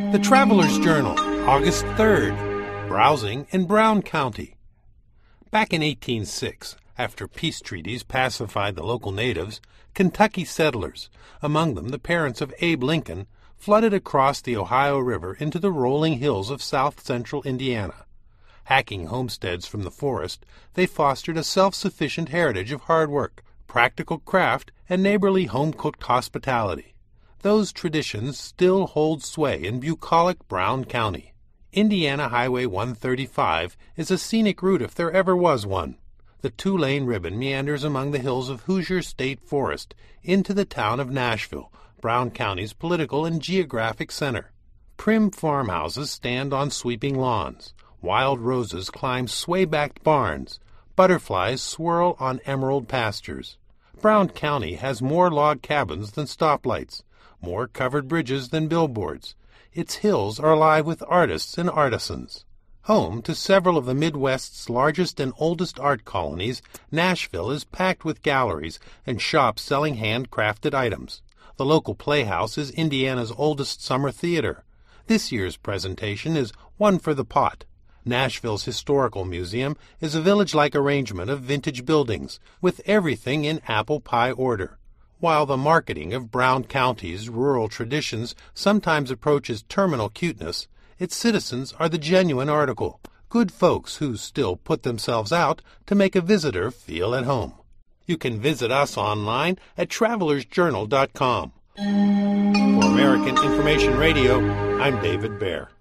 The Traveler's Journal, August 3rd. Browsing in Brown County. Back in 1806, after peace treaties pacified the local natives, Kentucky settlers, among them the parents of Abe Lincoln, flooded across the Ohio River into the rolling hills of south-central Indiana. Hacking homesteads from the forest, they fostered a self-sufficient heritage of hard work, practical craft, and neighborly home-cooked hospitality. Those traditions still hold sway in bucolic Brown County. Indiana Highway 135 is a scenic route if there ever was one. The two-lane ribbon meanders among the hills of Hoosier State Forest into the town of Nashville, Brown County's political and geographic center. Prim farmhouses stand on sweeping lawns. Wild roses climb sway-backed barns. Butterflies swirl on emerald pastures. Brown County has more log cabins than stoplights, more covered bridges than billboards. Its hills are alive with artists and artisans. Home to several of the Midwest's largest and oldest art colonies, Nashville is packed with galleries and shops selling handcrafted items. The local playhouse is Indiana's oldest summer theater. This year's presentation is One for the Pot. Nashville's Historical Museum is a village-like arrangement of vintage buildings, with everything in apple pie order. While the marketing of Brown County's rural traditions sometimes approaches terminal cuteness, its citizens are the genuine article, good folks who still put themselves out to make a visitor feel at home. You can visit us online at travelersjournal.com. For American Information Radio, I'm David Baer.